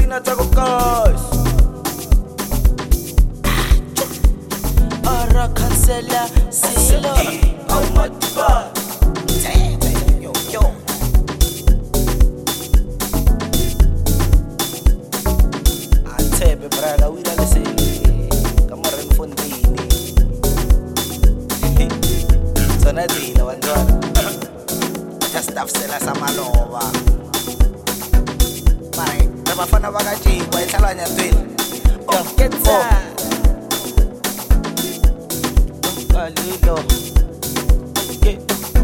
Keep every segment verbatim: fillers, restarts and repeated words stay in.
mina tako guys. Ara cancela silo. How much fun? Yo yo. Atebe braga wira lese. Kamareng fondini. Sana dina wandwana. Just afsela samalova. Mare, bafana bakaji kwa ihlala twini. Oh, get that. Kalilo. Okay.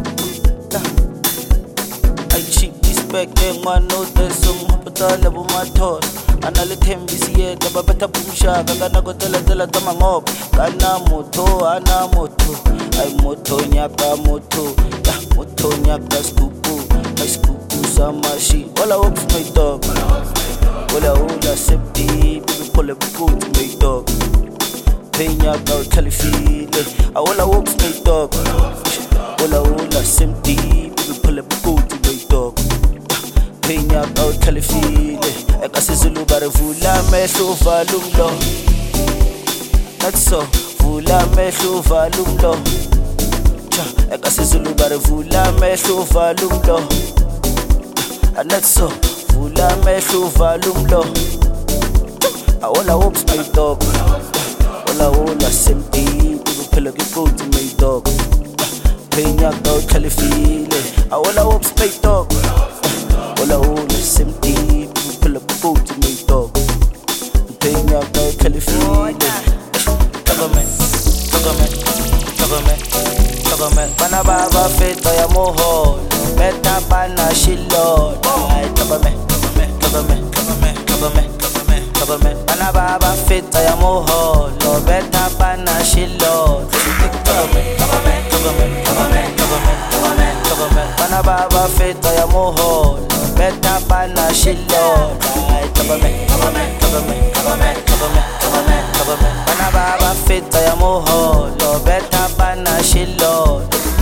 I cheap this back and one note some hospital of my thought. Anale thembisi yeka babetha bumshaka kana kotela tela tama ngoba kana moto ana moto ay moto nyaka moto ya moto nyaka skupu ay skupu samashi wala hops my dog wala wala septi pull a boot my dog penya ka telefile I wala hops my dog wala wala septi pull a boot my dog penya ka telefile ekasizulu barevula mehlo valumlo that's so vula mehlo valumlo cha ekasizulu barevula mehlo valumlo and that's so vula mehlo valumlo awala hops my dog wala wala sempi kuphela kipoti my dog penya ka telefile awala hops my dog wala wala sempi pull up boat to my dog. Paying out no telephone. Government, government, government, government. Panababa fit by a moho. Beta pana shilo. Government, government, government, government, government, government, government. Panababa fit by a moho. No beta pana shilo. Government, government, government, government, government, government, government. Panababa fit by a moho. Beta pana shilo. Government, government, government, government, government, government, government. Bana baba fita ya moho, lo beta pana shilo.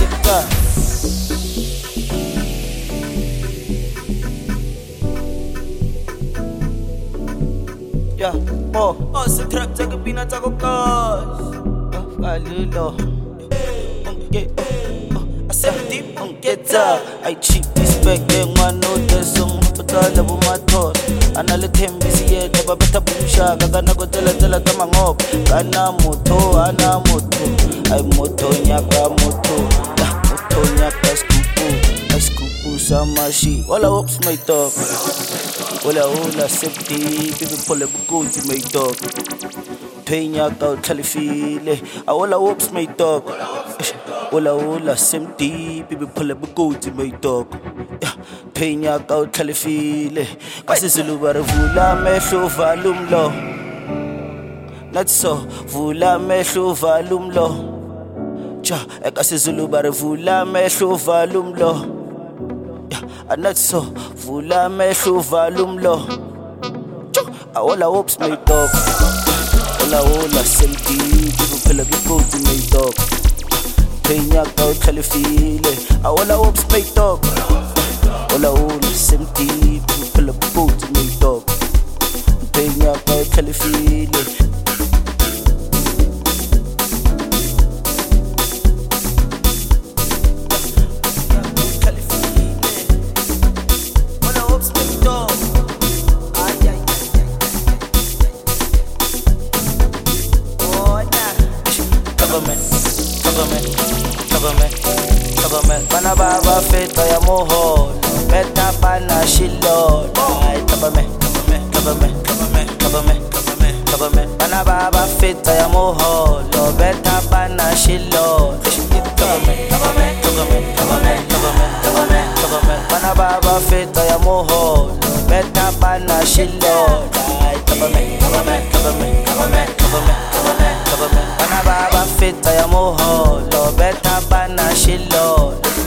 Yeah, oh, oh, se trap take bina tako cause. Oh, kalilo. Okay, oh, I said deep on get up. I cheap this back and one no there's some hospital of my thought. Anale thembisi yeka babetha bumshaka kana kotela tela tama ngoba kana moto ana moto ay moto nyaka moto ya moto nyaka skupu ay skupu samashi wala hops my dog wala wala septi bibi pole bukuti my dog penya ka telefile awala hops my dog wala wala septi bibi pole bukuti my dog penya ka telefile kasizulu barevula mehlo valumlo not so vula mehlo valumlo cha ekasizulu barevula mehlo valumlo yeah not so vula mehlo valumlo awala hops my dog wala wala selfie bibu phela bikuti my dog penya ka telefile awala hops my dog wala wala semti pull up boat to my dog penya ka telefile wala hops my dog ay ay oh na government government government government bana baba feta ya moho beta pana shilo. Government, government, government, government, government, government, government. Bana baba fita ya moho, lo beta pana shilo. Government, government, government, government, government, government, government. Bana baba fita ya moho, lo beta pana shilo. Government, government, government, government, government, government, government. Bana baba fita ya moho, lo beta pana shilo.